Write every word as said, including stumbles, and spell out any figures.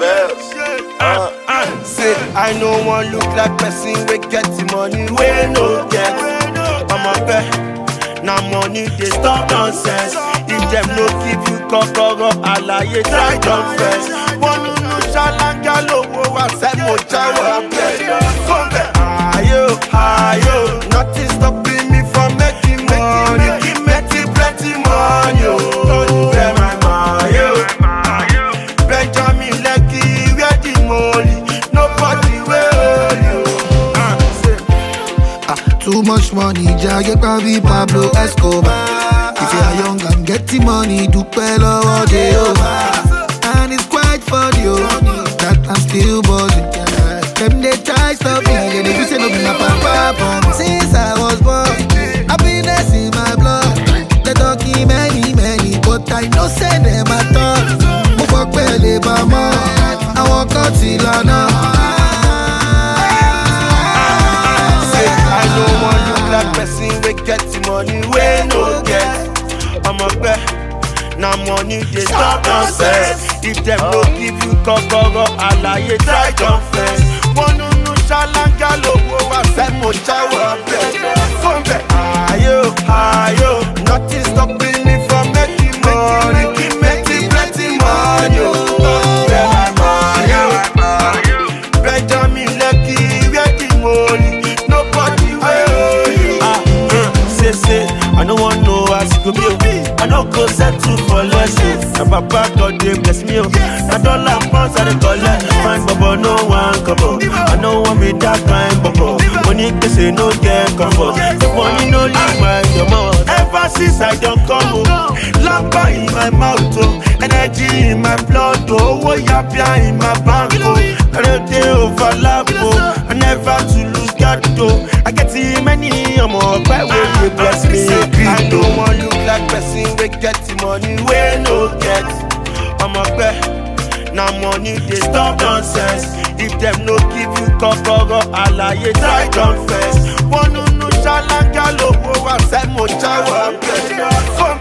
bells. Uh, uh, say I no one look like person we get the money we no get. I'm a bet, now money they stop nonsense. If them no give you kokoro, alaye try confess. One no shalanga lowo wa se mo jawo abẹ. Come back, ayo, ayo, nothing stopping me from making money. Making plenty money, oh. Don't tell my money, oh. Benjamin Lekki, where the money? Nobody will you. Uh, say, Ah, too much money, Jagge Pavi Pablo Escobar. If you are young and getting money, do well all day over. And it's quite funny, oh, that I'm still buzzing. Them they try stop me, they they say no be my papa. Since I was born, happiness in my blood. They talking many, many, but I no say them at all. Mo fuck belly mama, I walk out till I know. say I no one look like person we get the money we no get. I'm a bet, now money they stop nonsense. If them no give you kokoro, alaye try confess. One no no shalanga lowo wa se mo jawo abẹ. Come back, ayo, ayo, nothing stopping me from making money. Making plenty money, oh. Don't tell my money, oh. Benjamin Lekki, where the money? Nobody will you. Ah, uh, say say, I no want know as it go be. I no go settle for less. Na papa God dey bless me, oh. Na dollar pounds I dey collect. Fine bobo no one couple. I no want me that kind bobo. Money they say no get comfort. The money no leave my your mouth. Ever since I don't come, oh, lamba in my mouth, oh, energy in my blood, oh, oh, yapia in my bank, oh, every day overlap, oh, I never to lose God, oh. I get too many, I'm all back when you bless me. I don't want look like person we get the money we no get. I'm a bet, now money they stop nonsense. If them no give you kokoro, alaye try confess. One no no shalanga lowo wa se mo jawo abẹ.